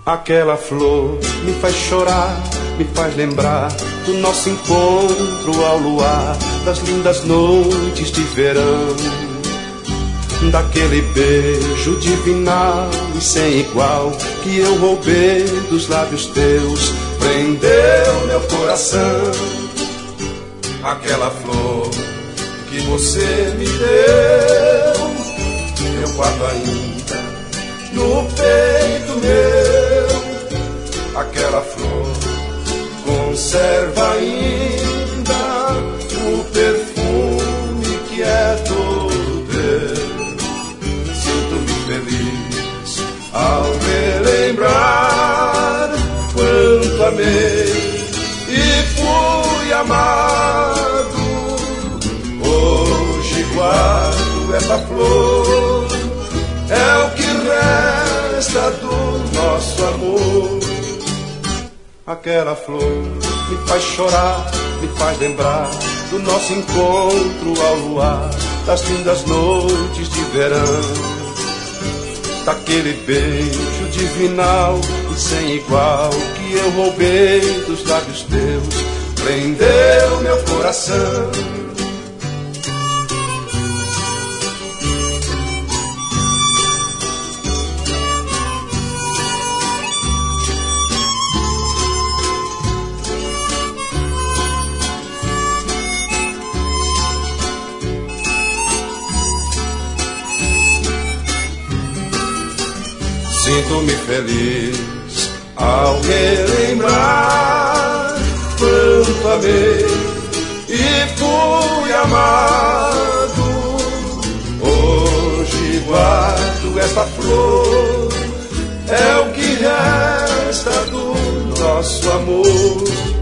Aquela flor me faz chorar, me faz lembrar do nosso encontro ao luar, das lindas noites de verão, daquele beijo divinal e sem igual que eu roubei dos lábios teus, prendeu meu coração. Aquela flor que você me deu, eu guardo ainda no peito meu. Aquela flor conserva ainda o perfume que é todo teu. Sinto-me feliz ao relembrar quanto amei e fui amado. Hoje guardo essa flor, é o que resta do nosso amor. Aquela flor me faz chorar, me faz lembrar do nosso encontro ao luar, das lindas noites de verão, daquele beijo divinal e sem igual que eu roubei dos lábios teus, prendeu meu coração. Sinto-me feliz ao relembrar quanto amei e fui amado. Hoje guardo esta flor, é o que resta do nosso amor.